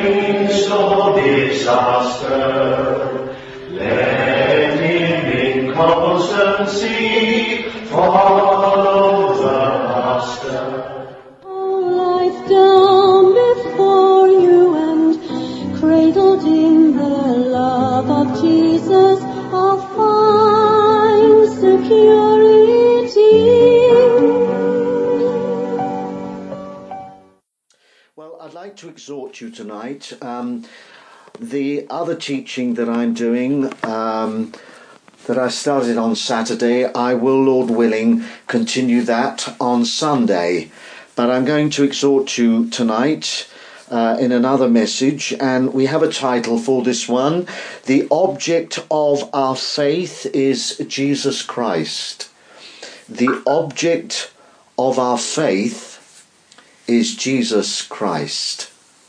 midst of disaster, let him in constancy follow the Master. Life down before you and cradled in the love of Jesus, I'll find security. Well, I'd like to exhort you tonight. The other teaching that I'm doing, that I started on Saturday, I will, Lord willing, continue that on Sunday. But I'm going to exhort you tonight in another message, and we have a title for this one. The object of our faith is Jesus Christ. The object of our faith is Jesus Christ.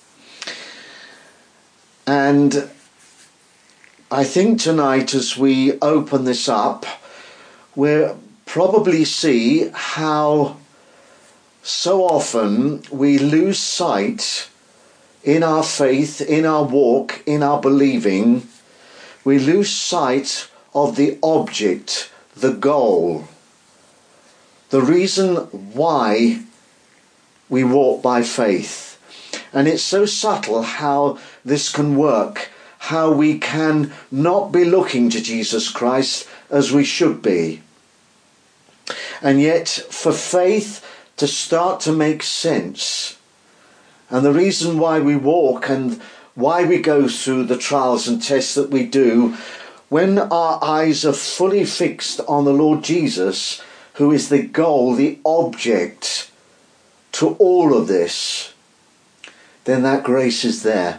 And I think tonight, as we open this up, we'll probably see how so often we lose sight in our faith, in our walk, in our believing. We lose sight of the object, the goal, the reason why we walk by faith. And it's so subtle how this can work, how we can not be looking to Jesus Christ as we should be. And yet, for faith to start to make sense, and the reason why we walk and why we go through the trials and tests that we do, when our eyes are fully fixed on the Lord Jesus, who is the goal, the object to all of this, then that grace is there.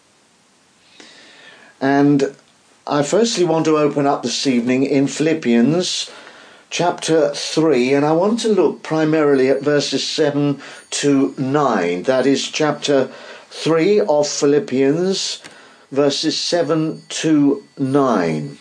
And I firstly want to open up this evening in Philippians chapter 3, and I want to look primarily at verses 7 to 9. That is chapter 3 of Philippians, verses 7 to 9.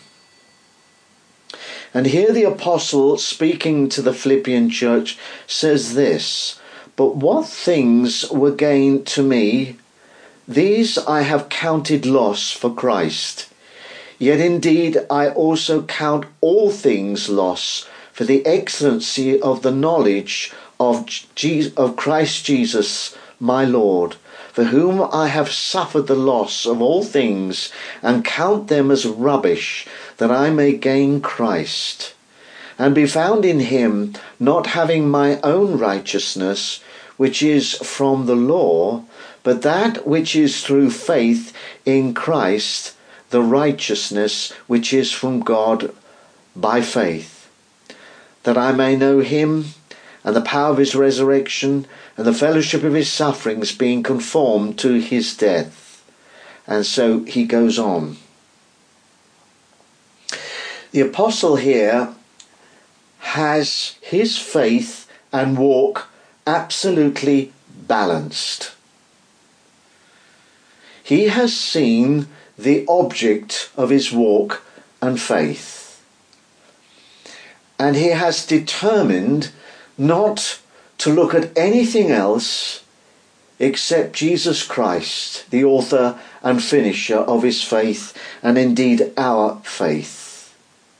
And here the apostle, speaking to the Philippian church, says this: "But what things were gain to me, these I have counted loss for Christ. Yet indeed I also count all things loss for the excellency of the knowledge of Christ Jesus my Lord, for whom I have suffered the loss of all things, and count them as rubbish, that I may gain Christ, and be found in him, not having my own righteousness, which is from the law, but that which is through faith in Christ, the righteousness which is from God by faith, that I may know him, and the power of his resurrection, and the fellowship of his sufferings, being conformed to his death." And so he goes on. The apostle here has his faith and walk absolutely balanced. He has seen the object of his walk and faith, and he has determined not to look at anything else except Jesus Christ, the author and finisher of his faith, and indeed our faith.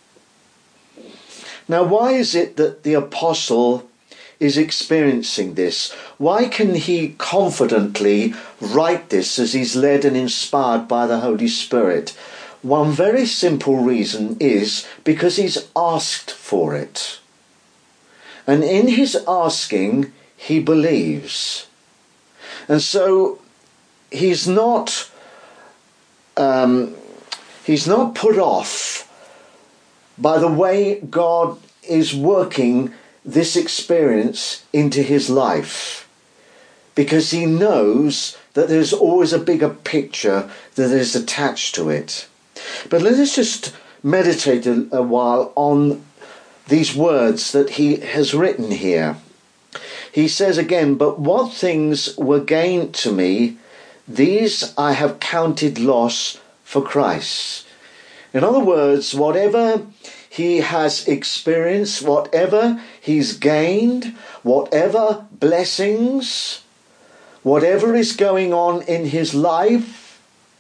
Now, why is it that the apostle is experiencing this? Why can he confidently write this as he's led and inspired by the Holy Spirit? One very simple reason is because he's asked for it. And in his asking, he believes. And so he's not put off by the way God is working this experience into his life, because he knows that there's always a bigger picture that is attached to it. But let us just meditate a while on these words that he has written here. He says again, "But what things were gain to me, these I have counted loss for Christ." In other words, whatever he has experienced, whatever he's gained, whatever blessings, whatever is going on in his life,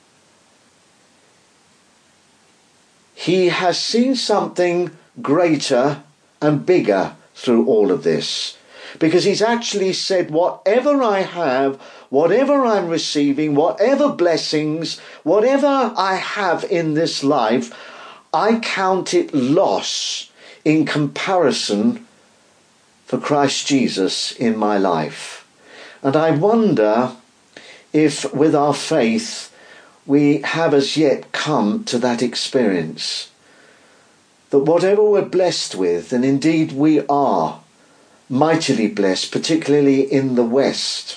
he has seen something greater and bigger through all of this. Because he's actually said, whatever I have, whatever I'm receiving, whatever blessings, whatever I have in this life, I count it loss in comparison for Christ Jesus in my life. And I wonder if with our faith we have as yet come to that experience. That whatever we're blessed with, and indeed we are mightily blessed, particularly in the West,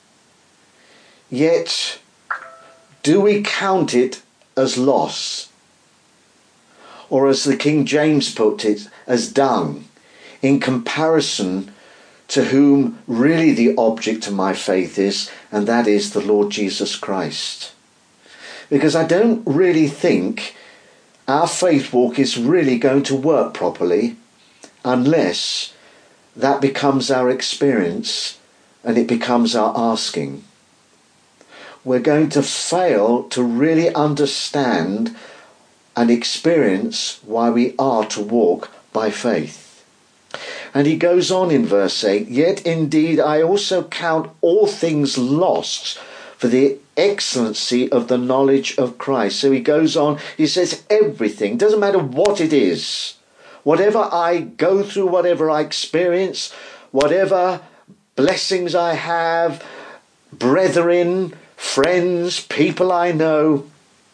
yet do we count it as loss? Or as the King James put it, as dung, in comparison to whom really the object of my faith is, and that is the Lord Jesus Christ. Because I don't really think our faith walk is really going to work properly unless that becomes our experience and it becomes our asking. We're going to fail to really understand and experience why we are to walk by faith. And he goes on in verse 8, yet indeed I also count all things lost for the excellency of the knowledge of Christ. So he goes on, he says everything, doesn't matter what it is, whatever I go through, whatever I experience, whatever blessings I have, brethren, friends, people I know,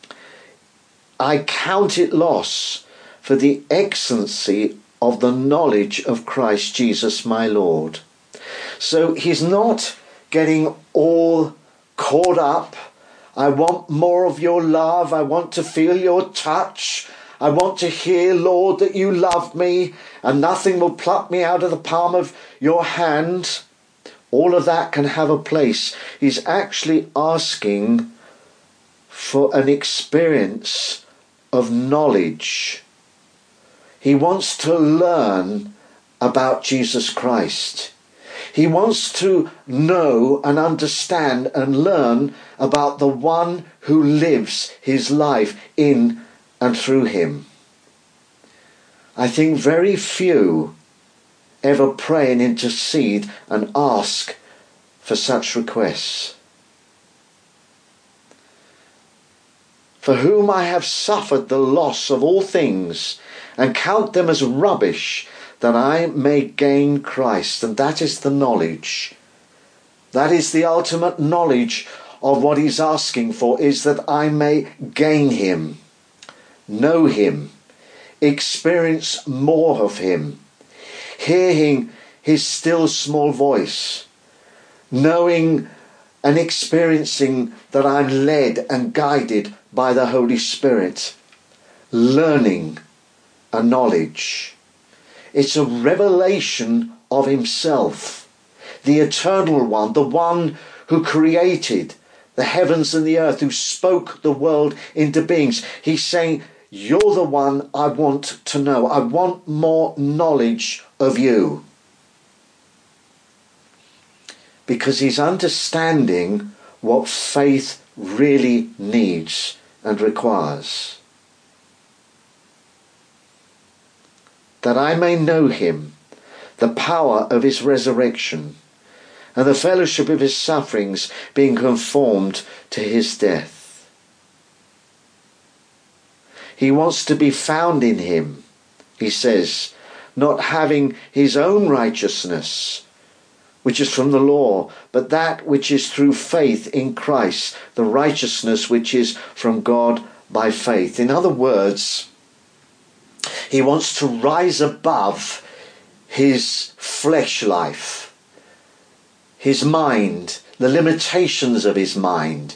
I count it loss for the excellency of the knowledge of Christ Jesus my Lord. So he's not getting all caught up. I want more of your love. I want to feel your touch. I want to hear, Lord, that you love me and nothing will pluck me out of the palm of your hand. All of that can have a place. He's actually asking for an experience of knowledge. He wants to learn about Jesus Christ. He wants to know and understand and learn about the one who lives his life in and through him. I think very few ever pray and intercede and ask for such requests. For whom I have suffered the loss of all things and count them as rubbish, that I may gain Christ. And that is the knowledge. That is the ultimate knowledge of what he's asking for, is that I may gain him, know him, experience more of him, hearing his still small voice, knowing and experiencing that I'm led and guided by the Holy Spirit, learning a knowledge. It's a revelation of himself, the eternal one, the one who created the heavens and the earth, who spoke the world into beings. He's saying, you're the one I want to know. I want more knowledge of you. Because he's understanding what faith really needs and requires. That I may know him, the power of his resurrection, and the fellowship of his sufferings, being conformed to his death. He wants to be found in him, he says, not having his own righteousness, which is from the law, but that which is through faith in Christ, the righteousness which is from God by faith. In other words, he wants to rise above his flesh life, his mind, the limitations of his mind.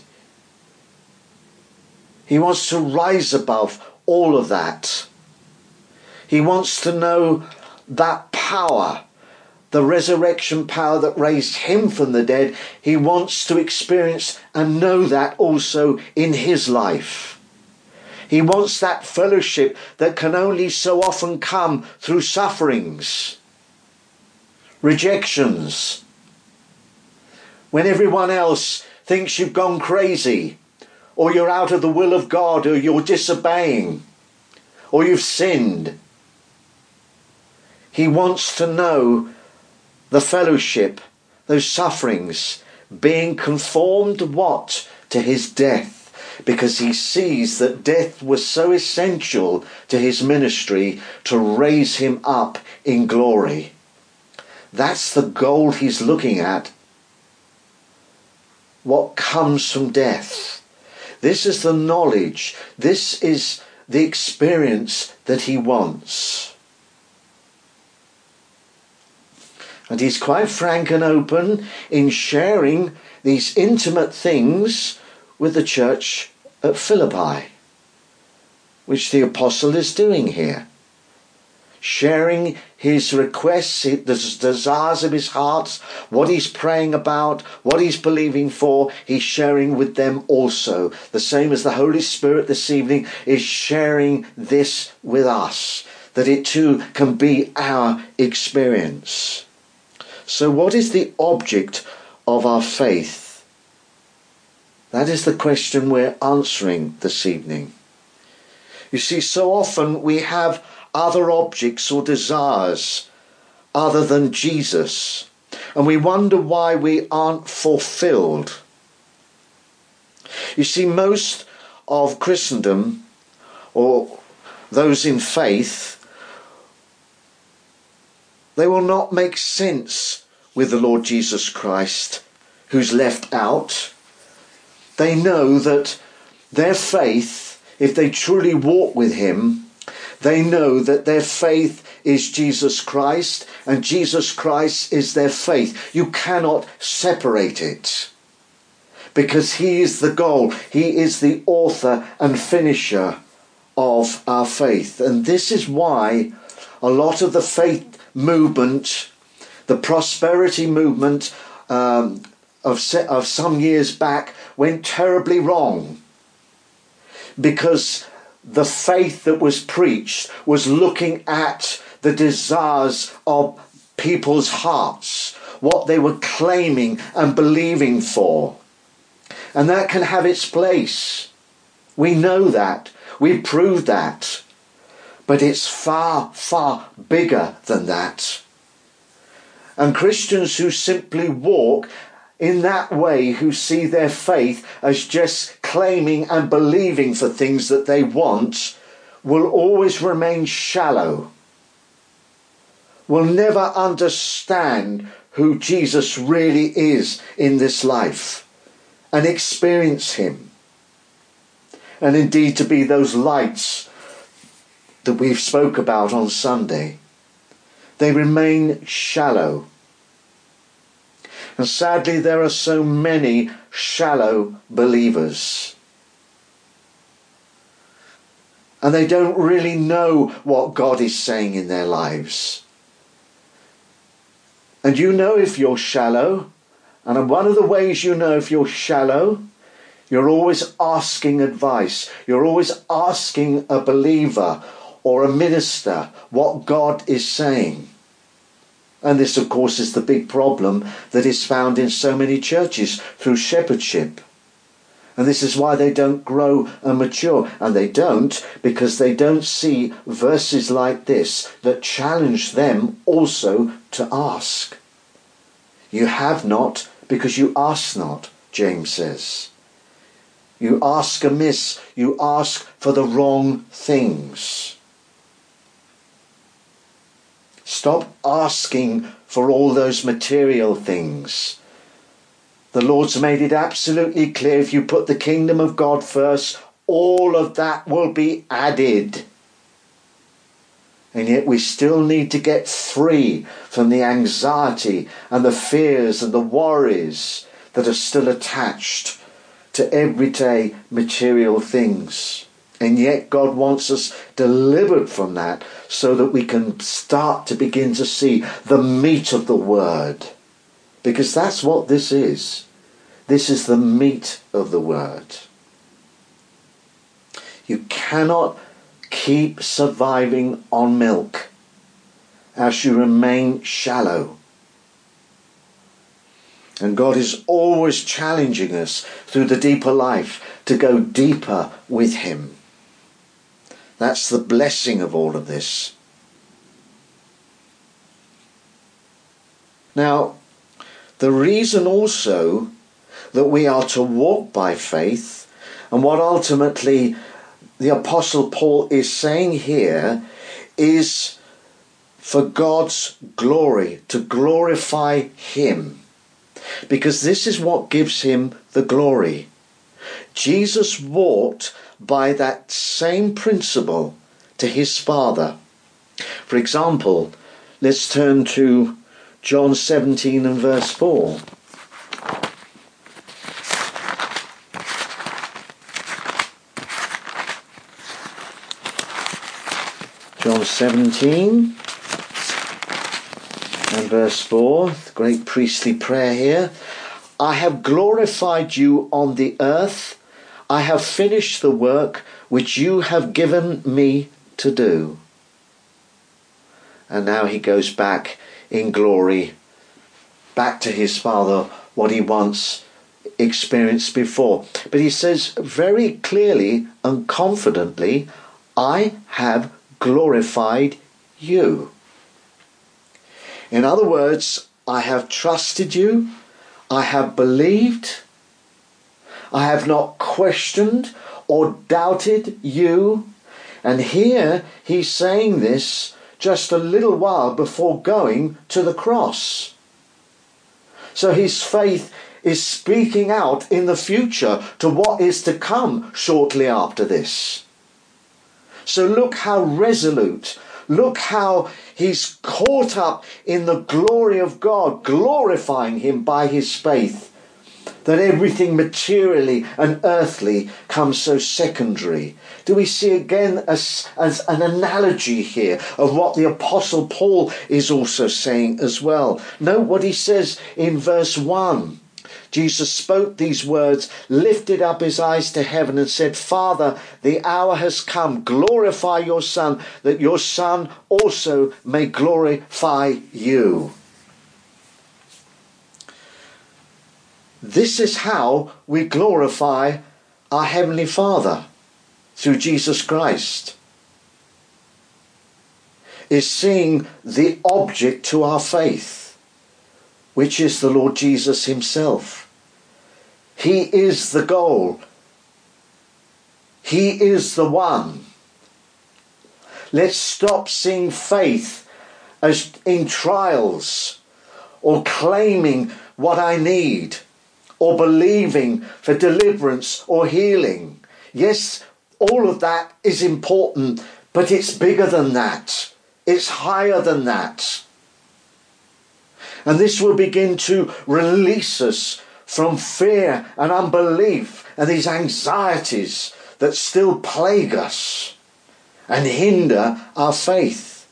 He wants to rise above all of that. He wants to know that power, the resurrection power that raised him from the dead. He wants to experience and know that also in his life. He wants that fellowship that can only so often come through sufferings, rejections, when everyone else thinks you've gone crazy, or you're out of the will of God, or you're disobeying, or you've sinned. He wants to know the fellowship, those sufferings, being conformed what? To his death. Because he sees that death was so essential to his ministry to raise him up in glory. That's the goal he's looking at. What comes from death. This is the knowledge. This is the experience that he wants. And he's quite frank and open in sharing these intimate things with the church at Philippi, which the apostle is doing here. Sharing his requests, the desires of his heart, what he's praying about, what he's believing for, he's sharing with them also. The same as the Holy Spirit this evening is sharing this with us, that it too can be our experience. So what is the object of our faith? That is the question we're answering this evening. You see, so often we have other objects or desires other than Jesus, and we wonder why we aren't fulfilled. You see, most of Christendom, or those in faith, they will not make sense with the Lord Jesus Christ, who's left out. They know that their faith, if they truly walk with him, they know that their faith is Jesus Christ, and Jesus Christ is their faith. You cannot separate it, because he is the goal. He is the author and finisher of our faith. And this is why a lot of the faith movement, the prosperity movement of some years back, went terribly wrong, because the faith that was preached was looking at the desires of people's hearts, what they were claiming and believing for. And that can have its place. We know that. We've proved that. But it's far, far bigger than that. And Christians who simply walk in that way, who see their faith as just claiming and believing for things that they want, will always remain shallow, will never understand who Jesus really is in this life and experience him. And indeed to be those lights that we've spoke about on Sunday. They remain shallow. And sadly, there are so many shallow believers. And they don't really know what God is saying in their lives. And you know if you're shallow, and one of the ways you know if you're shallow, you're always asking advice. You're always asking a believer or a minister what God is saying. And this, of course, is the big problem that is found in so many churches through shepherdship. And this is why they don't grow and mature. And they don't because they don't see verses like this that challenge them also to ask. You have not because you ask not, James says. You ask amiss. You ask for the wrong things. Stop asking for all those material things. The Lord's made it absolutely clear, if you put the kingdom of God first, all of that will be added. And yet we still need to get free from the anxiety and the fears and the worries that are still attached to everyday material things. And yet God wants us delivered from that so that we can start to begin to see the meat of the word. Because that's what this is. This is the meat of the word. You cannot keep surviving on milk as you remain shallow. And God is always challenging us through the deeper life to go deeper with him. That's the blessing of all of this. Now, the reason also that we are to walk by faith, and what ultimately the Apostle Paul is saying here, is for God's glory, to glorify him. Because this is what gives him the glory. Jesus walked by that same principle to his Father. For example, let's turn to John 17 and verse 4. John 17 and verse 4, the great priestly prayer here. I have glorified you on the earth. I have finished the work which you have given me to do. And now he goes back in glory, back to his Father, what he once experienced before. But he says very clearly and confidently, I have glorified you. In other words, I have trusted you, I have believed, I have not questioned or doubted you. And here he's saying this just a little while before going to the cross. So his faith is speaking out in the future to what is to come shortly after this. So look how resolute, look how he's caught up in the glory of God, glorifying him by his faith, that everything materially and earthly comes so secondary. Do we see again as an analogy here of what the Apostle Paul is also saying as well? Note what he says in verse 1. Jesus spoke these words, lifted up his eyes to heaven and said, Father, the hour has come. Glorify your Son, that your Son also may glorify you. This is how we glorify our Heavenly Father, through Jesus Christ. Is seeing the object to our faith, which is the Lord Jesus himself. He is the goal. He is the one. Let's stop seeing faith as in trials, or claiming what I need, or believing for deliverance or healing. Yes, all of that is important, but it's bigger than that. It's higher than that. And this will begin to release us from fear and unbelief and these anxieties that still plague us and hinder our faith.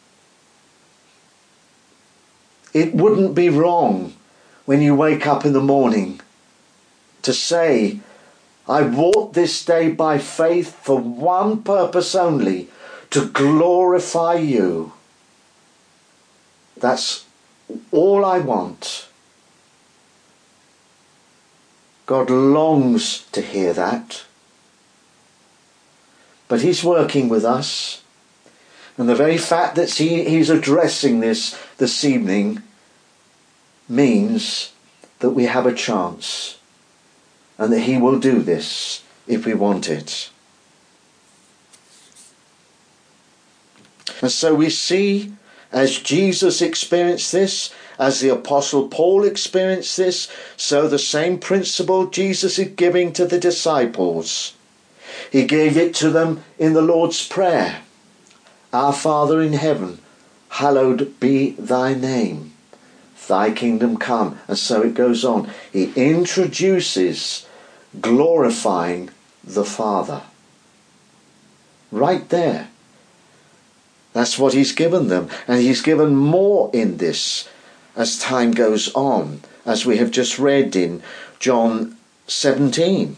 It wouldn't be wrong when you wake up in the morning to say, I walk this day by faith for one purpose only, to glorify you. That's all I want. God longs to hear that. But he's working with us. And the very fact that he's addressing this evening means that we have a chance. And that he will do this if we want it. And so we see, as Jesus experienced this, as the Apostle Paul experienced this, so the same principle Jesus is giving to the disciples. He gave it to them in the Lord's Prayer. Our Father in heaven, hallowed be thy name. Thy kingdom come. And so it goes on. He introduces glorifying the Father. Right there. That's what he's given them. And he's given more in this as time goes on, as we have just read in John 17.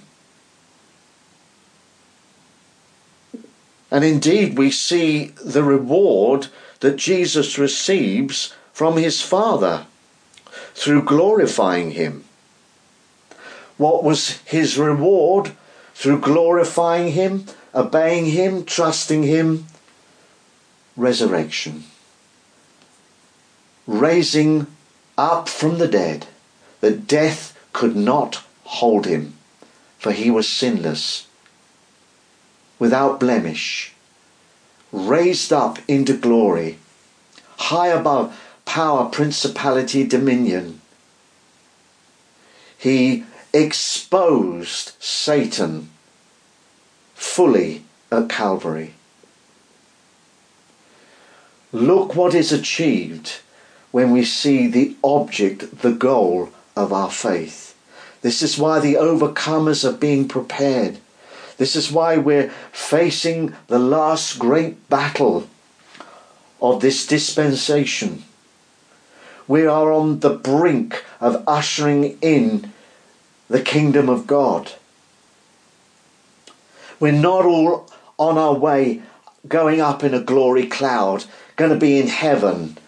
And indeed we see the reward that Jesus receives from his Father. through glorifying him. What was his reward through glorifying him, obeying him, trusting him? Resurrection. Raising up from the dead, that death could not hold him, for he was sinless, without blemish, raised up into glory, high above power, principality, dominion. He exposed Satan fully at Calvary. Look what is achieved when we see the object, the goal of our faith. This is why the overcomers are being prepared. This is why we're facing the last great battle of this dispensation. We are on the brink of ushering in the kingdom of God. We're not all on our way going up in a glory cloud, going to be in heaven,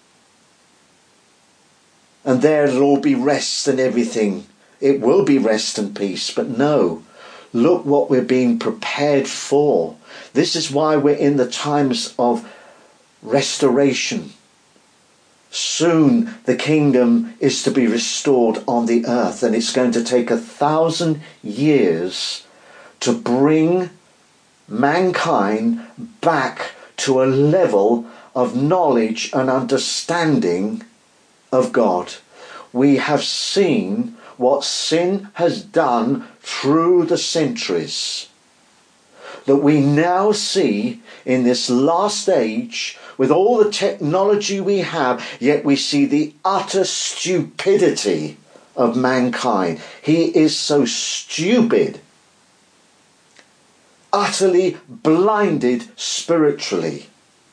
and there it'll all be rest and everything. It will be rest and peace, but no. Look what we're being prepared for. This is why we're in the times of restoration. Soon the kingdom is to be restored on the earth, and it's going to take 1,000 years to bring mankind back to a level of knowledge and understanding of God. We have seen what sin has done through the centuries, that we now see in this last age, with all the technology we have, yet we see the utter stupidity of mankind. He is so stupid, utterly blinded spiritually,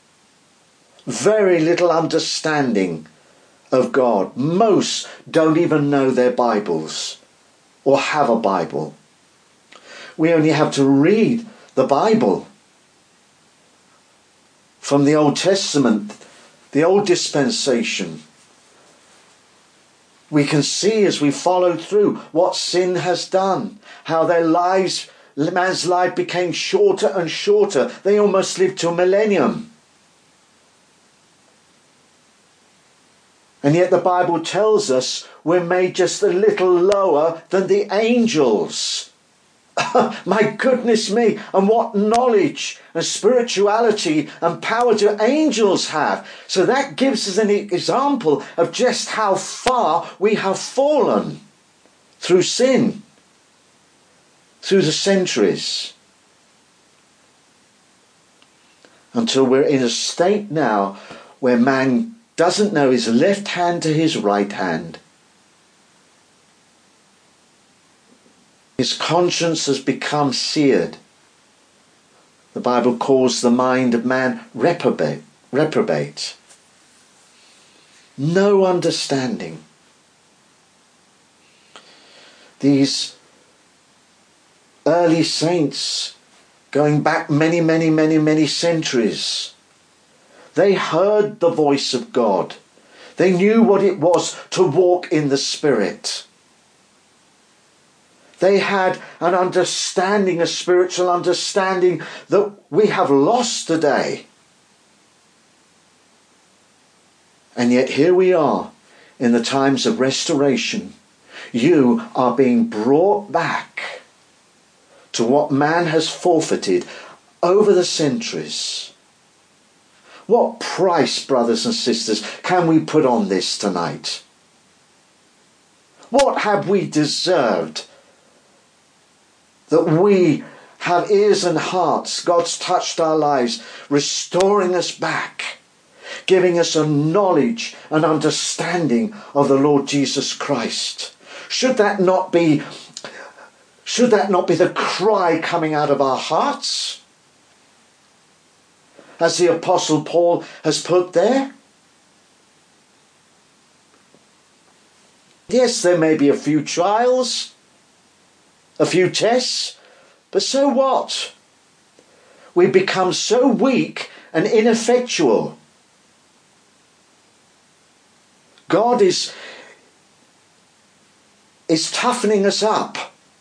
very little understanding of God. Most don't even know their Bibles or have a Bible. We only have to read the Bible from the Old Testament, the old dispensation. We can see as we follow through what sin has done, how their lives, man's life became shorter and shorter. They almost lived to a millennium. And yet the Bible tells us we're made just a little lower than the angels. My goodness me, and what knowledge and spirituality and power do angels have? So that gives us an example of just how far we have fallen through sin, through the centuries, until we're in a state now where man doesn't know his left hand to his right hand. His conscience has become seared. The Bible calls the mind of man reprobate. No understanding. These early saints, going back many centuries, they heard the voice of God. They knew what it was to walk in the Spirit. They had an understanding, a spiritual understanding that we have lost today. And yet here we are in the times of restoration. You are being brought back to what man has forfeited over the centuries. What price, brothers and sisters, can we put on this tonight? What have we deserved that we have ears and hearts? God's touched our lives, restoring us back, giving us a knowledge and understanding of the Lord Jesus Christ. Should that not be the cry coming out of our hearts? As the Apostle Paul has put there. Yes, there may be a few trials, a few tests, but so what? We become so weak and ineffectual. God is is toughening us up.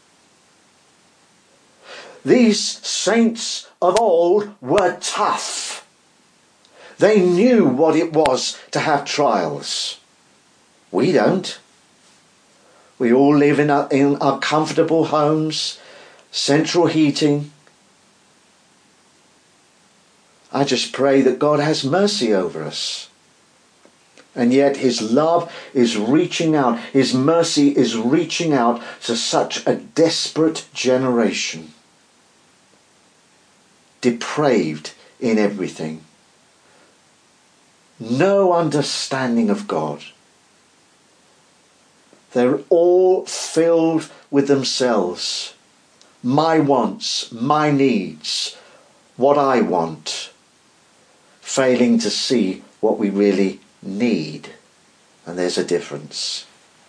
These saints of old were tough. They knew what it was to have trials. We don't. We all live in our comfortable homes, central heating. I just pray that God has mercy over us. And yet his love is reaching out, his mercy is reaching out to such a desperate generation. Depraved in everything. No understanding of God. They're all filled with themselves. My wants, my needs, what I want. Failing to see what we really need. And there's a difference.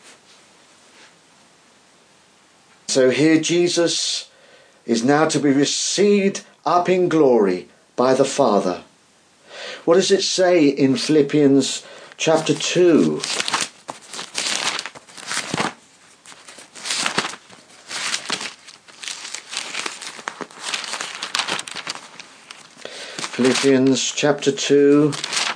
So here Jesus is now to be received up in glory by the Father. What does it say in Philippians chapter 2? Philippians chapter 2,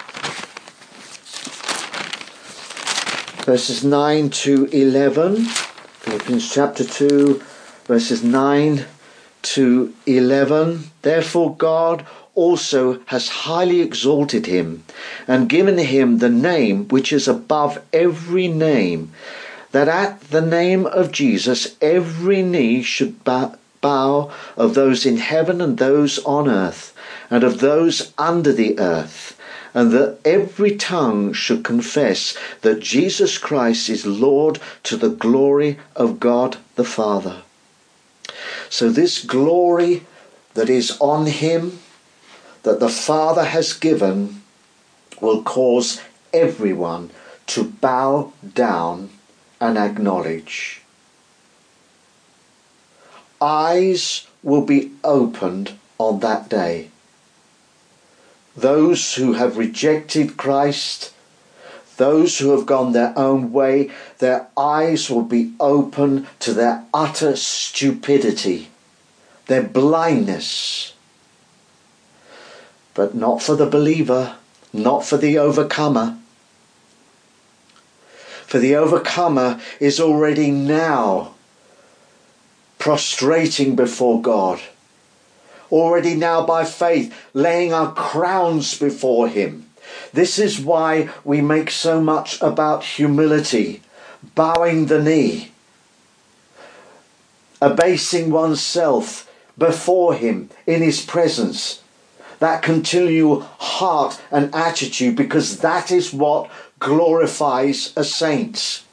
verses 9 to 11. Philippians chapter 2, verses 9 to 11. Therefore God also has highly exalted him and given him the name which is above every name, that at the name of Jesus every knee should bow, of those in heaven and those on earth and of those under the earth, and that every tongue should confess that Jesus Christ is Lord, to the glory of God the Father. So this glory that is on him, that the Father has given, will cause everyone to bow down and acknowledge. Eyes will be opened on that day. Those who have rejected Christ, those who have gone their own way, their eyes will be open to their utter stupidity, their blindness. But not for the believer, not for the overcomer. For the overcomer is already now prostrating before God. Already now by faith laying our crowns before him. This is why we make so much about humility, bowing the knee, abasing oneself before him in his presence. That continual heart and attitude, because that is what glorifies a saint.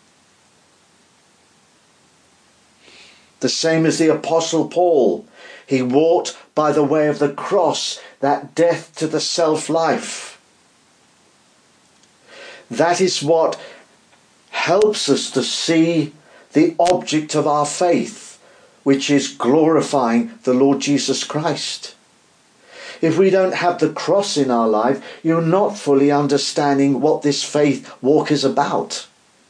The same as the Apostle Paul. He walked by the way of the cross, that death to the self-life. That is what helps us to see the object of our faith, which is glorifying the Lord Jesus Christ. If we don't have the cross in our life, you're not fully understanding what this faith walk is about.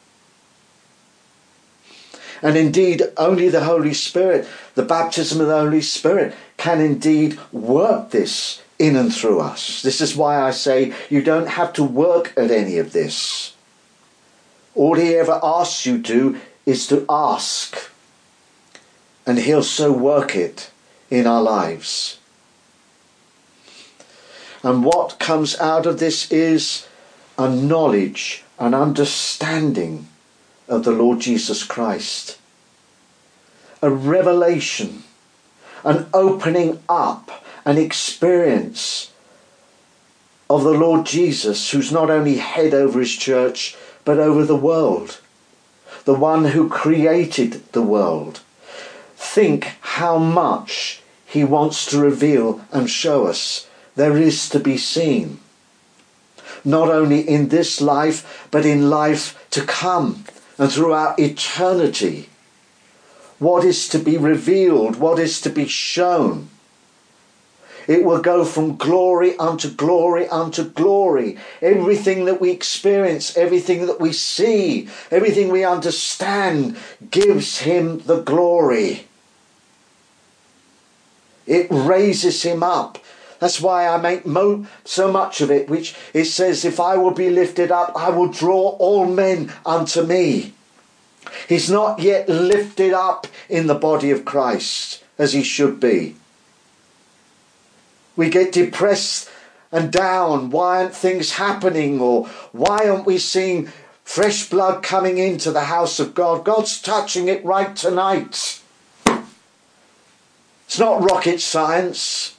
And indeed, only the Holy Spirit, the baptism of the Holy Spirit, can indeed work this in and through us. This is why I say you don't have to work at any of this. All he ever asks you to is to ask. And he'll so work it in our lives. And what comes out of this is a knowledge, an understanding of the Lord Jesus Christ. A revelation, an opening up, an experience of the Lord Jesus, who's not only head over his church, but over the world. The one who created the world. Think how much he wants to reveal and show us there is to be seen. Not only in this life, but in life to come and throughout eternity. What is to be revealed, what is to be shown. It will go from glory unto glory unto glory. Everything that we experience, everything that we see, everything we understand gives him the glory. It raises him up. That's why I make so much of it, which it says, if I will be lifted up, I will draw all men unto me. He's not yet lifted up in the body of Christ as he should be. We get depressed and down. Why aren't things happening? Or why aren't we seeing fresh blood coming into the house of God? God's touching it right tonight. It's not rocket science.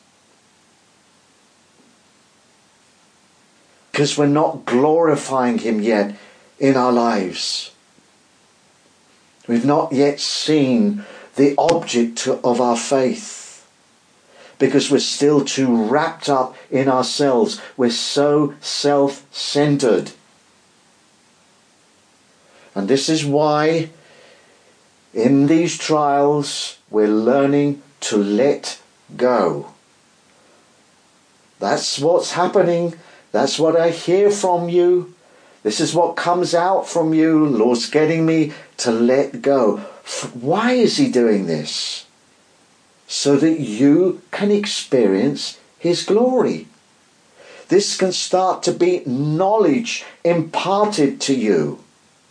Because we're not glorifying him yet in our lives. We've not yet seen the object of our faith. Because we're still too wrapped up in ourselves. We're so self-centered. And this is why in these trials we're learning to let go. That's what's happening. That's what I hear from you. This is what comes out from you. Lord's getting me to let go. Why is he doing this? So that you can experience his glory. This can start to be knowledge imparted to you.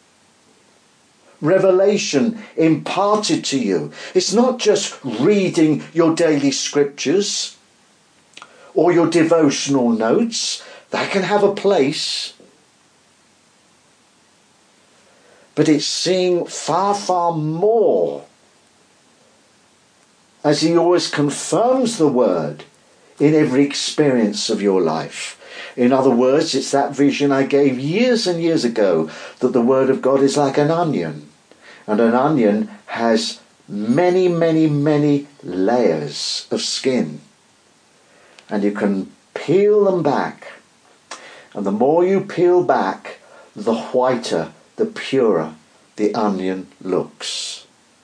Revelation imparted to you. It's not just reading your daily scriptures or your devotional notes. That can have a place. But it's seeing far, far more as he always confirms the word in every experience of your life. In other words, it's that vision I gave years and years ago that the word of God is like an onion. And an onion has many, many, many layers of skin. And you can peel them back. And the more you peel back, the whiter, the purer the onion looks.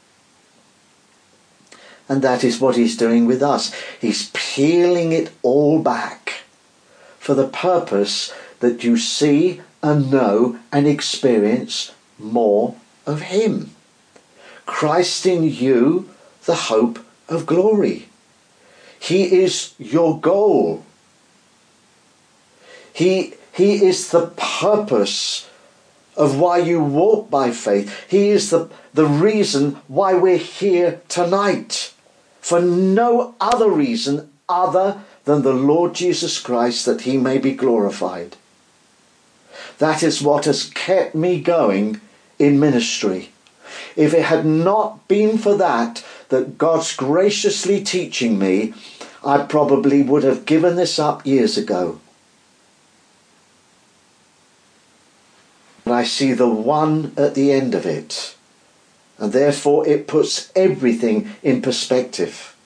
And that is what he's doing with us. He's peeling it all back for the purpose that you see and know and experience more of him. Christ in you, the hope of glory. He is your goal. He is the purpose of why you walk by faith. He is the reason why we're here tonight. For no other reason other than the Lord Jesus Christ, that he may be glorified. That is what has kept me going in ministry. If it had not been for that God's graciously teaching me, I probably would have given this up years ago. But I see the one at the end of it, and therefore it puts everything in perspective.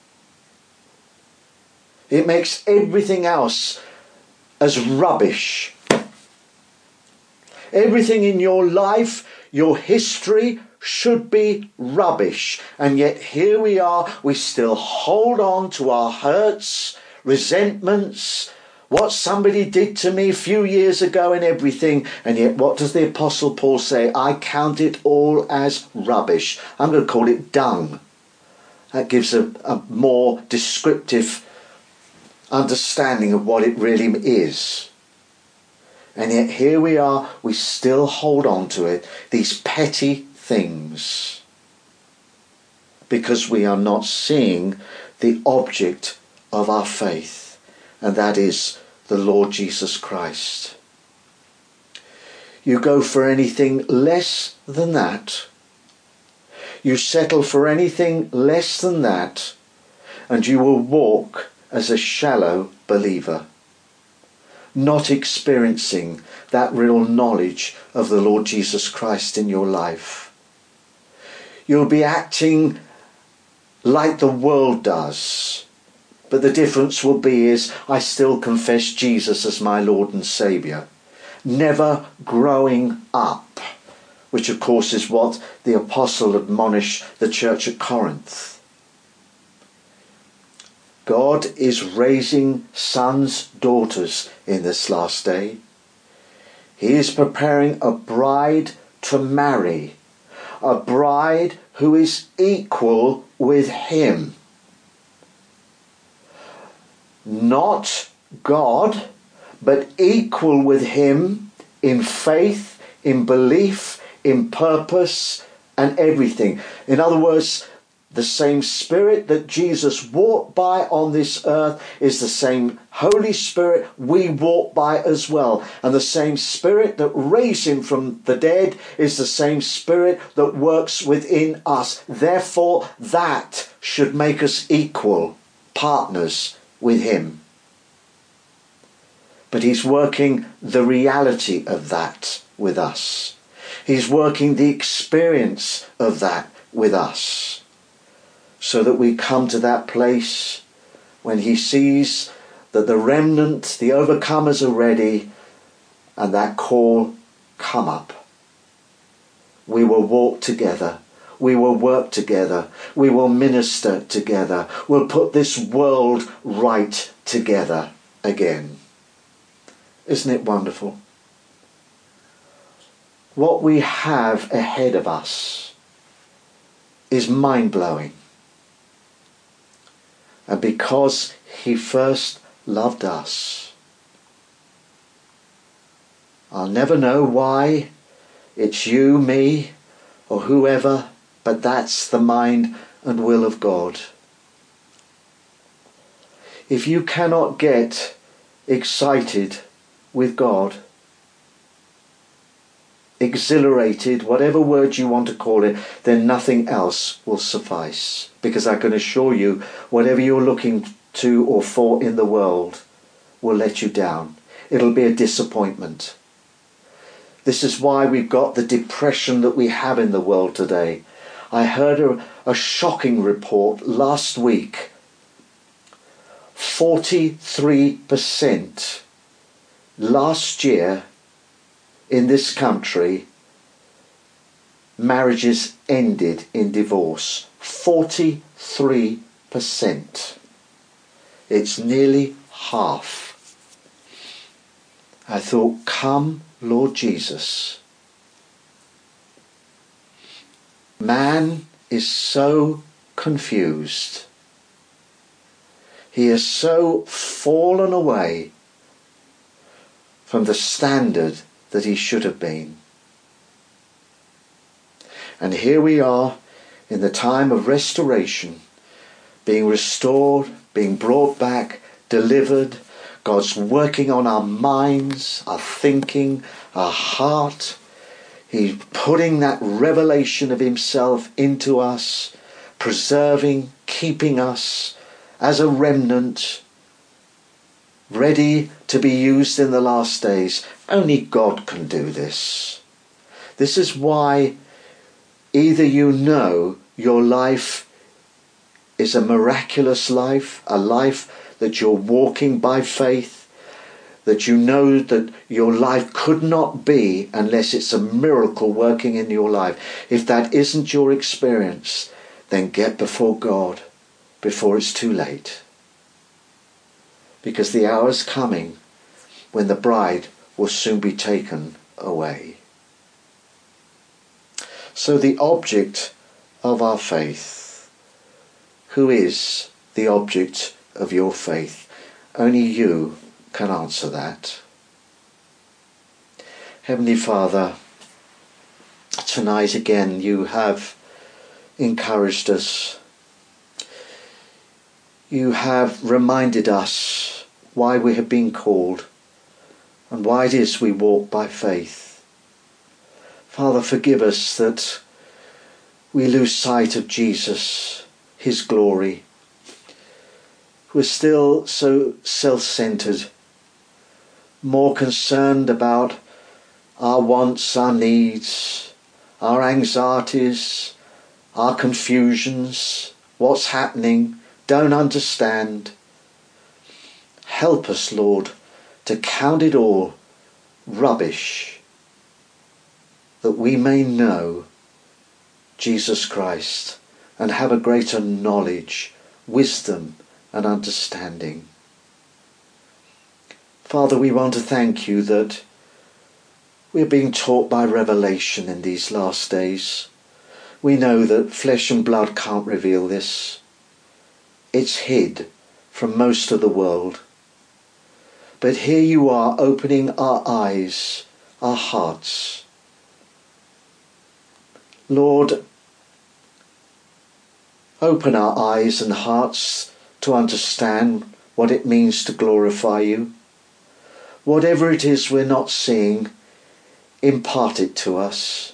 It makes everything else as rubbish. Everything in your life, your history, should be rubbish. And yet here we are, we still hold on to our hurts, resentments, what somebody did to me a few years ago and everything. And yet what does the Apostle Paul say? I count it all as rubbish. I'm going to call it dung. That gives a more descriptive understanding of what it really is. And yet here we are, we still hold on to it, these petty things, because we are not seeing the object of our faith, and that is the Lord Jesus Christ. You go for anything less than that, you settle for anything less than that, and you will walk as a shallow believer, not experiencing that real knowledge of the Lord Jesus Christ in your life. You'll be acting like the world does, but the difference will be is I still confess Jesus as my Lord and Saviour, never growing up, which of course is what the apostle admonished the church at Corinth. God is raising sons, daughters in this last day. He is preparing a bride to marry, a bride who is equal with him. Not God, but equal with him in faith, in belief, in purpose, and everything. In other words, the same Spirit that Jesus walked by on this earth is the same Holy Spirit we walk by as well. And the same Spirit that raised him from the dead is the same Spirit that works within us. Therefore, that should make us equal partners with him. But he's working the reality of that with us. He's working the experience of that with us. So that we come to that place when he sees that the remnant, the overcomers are ready, and that call, come up. We will walk together. We will work together. We will minister together. We'll put this world right together again. Isn't it wonderful? What we have ahead of us is mind-blowing. And because he first loved us. I'll never know why it's you, me, or whoever, but that's the mind and will of God. If you cannot get excited with God, exhilarated, whatever word you want to call it, then nothing else will suffice. Because I can assure you, whatever you're looking to or for in the world will let you down. It'll be a disappointment. This is why we've got the depression that we have in the world today. I heard a shocking report last week. 43% last year in this country, marriages ended in divorce. 43%. It's nearly half. I thought, come, Lord Jesus. Man is so confused. He has so fallen away from the standard that he should have been. And here we are in the time of restoration, being restored, being brought back, delivered. God's working on our minds, our thinking, our heart. He's putting that revelation of himself into us, preserving, keeping us as a remnant, ready to be used in the last days. Only God can do this. This is why either you know your life is a miraculous life, a life that you're walking by faith, that you know that your life could not be unless it's a miracle working in your life. If that isn't your experience, then get before God before it's too late. Because the hour's coming when the bride will soon be taken away. So the object of our faith. Who is the object of your faith? Only you can answer that. Heavenly Father, tonight again you have encouraged us. You have reminded us why we have been called and why it is we walk by faith. Father, forgive us that we lose sight of Jesus, his glory. We're still so self-centered, more concerned about our wants, our needs, our anxieties, our confusions, what's happening, don't understand. Help us, Lord, to count it all rubbish, that we may know Jesus Christ and have a greater knowledge, wisdom, and understanding. Father, we want to thank you that we're being taught by revelation in these last days. We know that flesh and blood can't reveal this. It's hid from most of the world. But here you are opening our eyes, our hearts. Lord, open our eyes and hearts to understand what it means to glorify you. Whatever it is we're not seeing, impart it to us,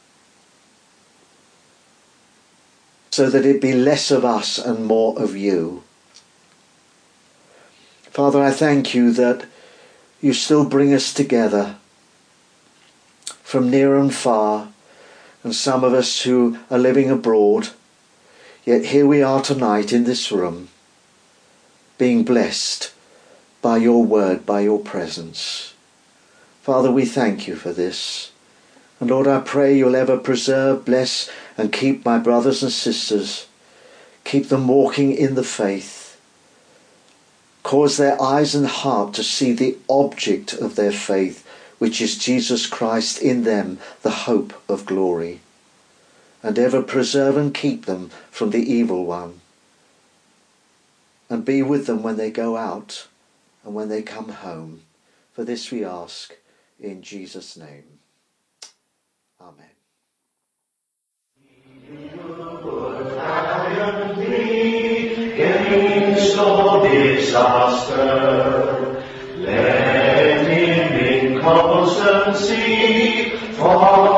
so that it be less of us and more of you. Father, I thank you that you still bring us together from near and far, and some of us who are living abroad, yet here we are tonight in this room, being blessed by your word, by your presence. Father, we thank you for this. And Lord, I pray you'll ever preserve, bless and keep my brothers and sisters. Keep them walking in the faith. Cause their eyes and heart to see the object of their faith, which is Jesus Christ in them, the hope of glory. And ever preserve and keep them from the evil one. And be with them when they go out and when they come home. For this we ask in Jesus' name. Amen. Against all disaster, let him in constancy follow